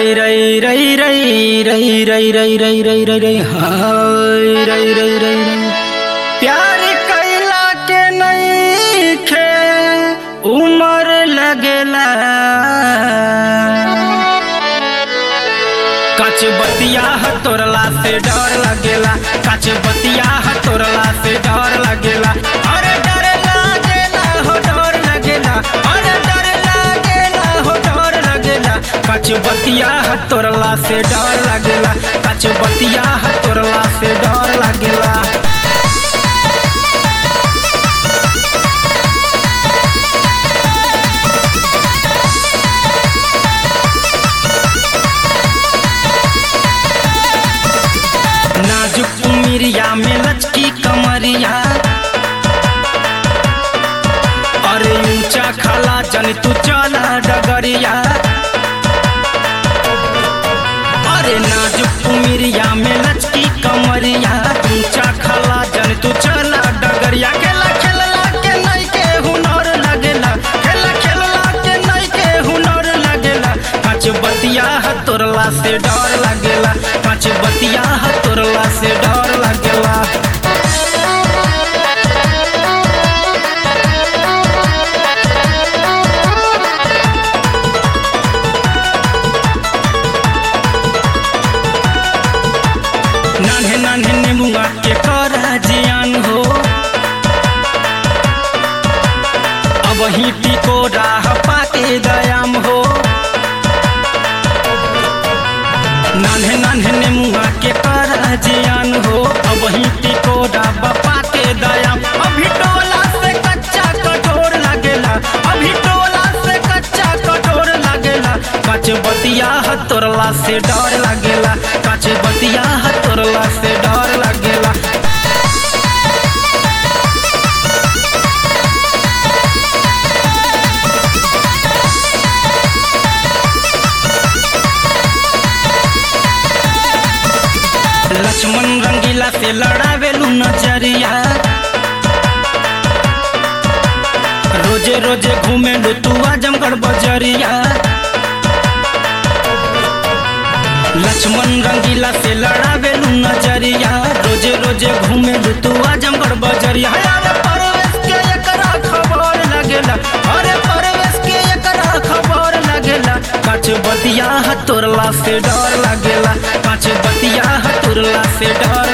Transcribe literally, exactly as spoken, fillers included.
रई रई रई रई रई रई रई रई रई रई रई हाय रई रई रई रई प्यार कैला के नइखे उमर लगेला कच बतिया तोरला से डर लगेला कच बतिया तोरला से डर लगेला अरे डर लागेला हो डर लगेला अरे डर लागेला हो डर लगेला कच बतिया तोरला से डर लगेला कच बतिया तोरला से डर लगेला नाजुक उमिरिया में लचकी कमरिया अरे ऊंचा खाला जन तू चला डगरिया अरे नाजुक उमिरिया में लचकी कमरिया ऊंचा खाला जन तू चला डगरिया खेला खेलला के नहीं के हुनर लगेला खेला खेलला के नहीं के हुनर लगेला पाँच बतिया तोरला से डर लगेला पाँच बतिया तोरला से डर लगेला नान्हे नान्हे नेमुआ के करा जियान हो अब ही टिको राह पाके दयाम हो नान्हे नान्हे नेमुआ के करा जियान हो अब ही टिको राह पाके दयाम अभी टोला से कच्चा कठोर लगेला अभी टोला से कच्चा कठोर लगेला कच बतिया तोरला से डर लगेला कच बतिया तोरला से डर लगेला लक्ष्मण रंगीला से लड़ावेलू नजरिया रोजे रोजे घूमेलू तू आजमगढ़ बजरिया लक्ष्मण रंगीला से लड़ावेलू नजरिया रोजे रोजे घूमेलू तू आजमगढ़ बजरिया अरे परवेश के एकरा खबर लगेला अरे परवेश के एकरा खबर लगेला पाँच बतिया तोरला से डर लगेला पाँच बतिया तोरला से डर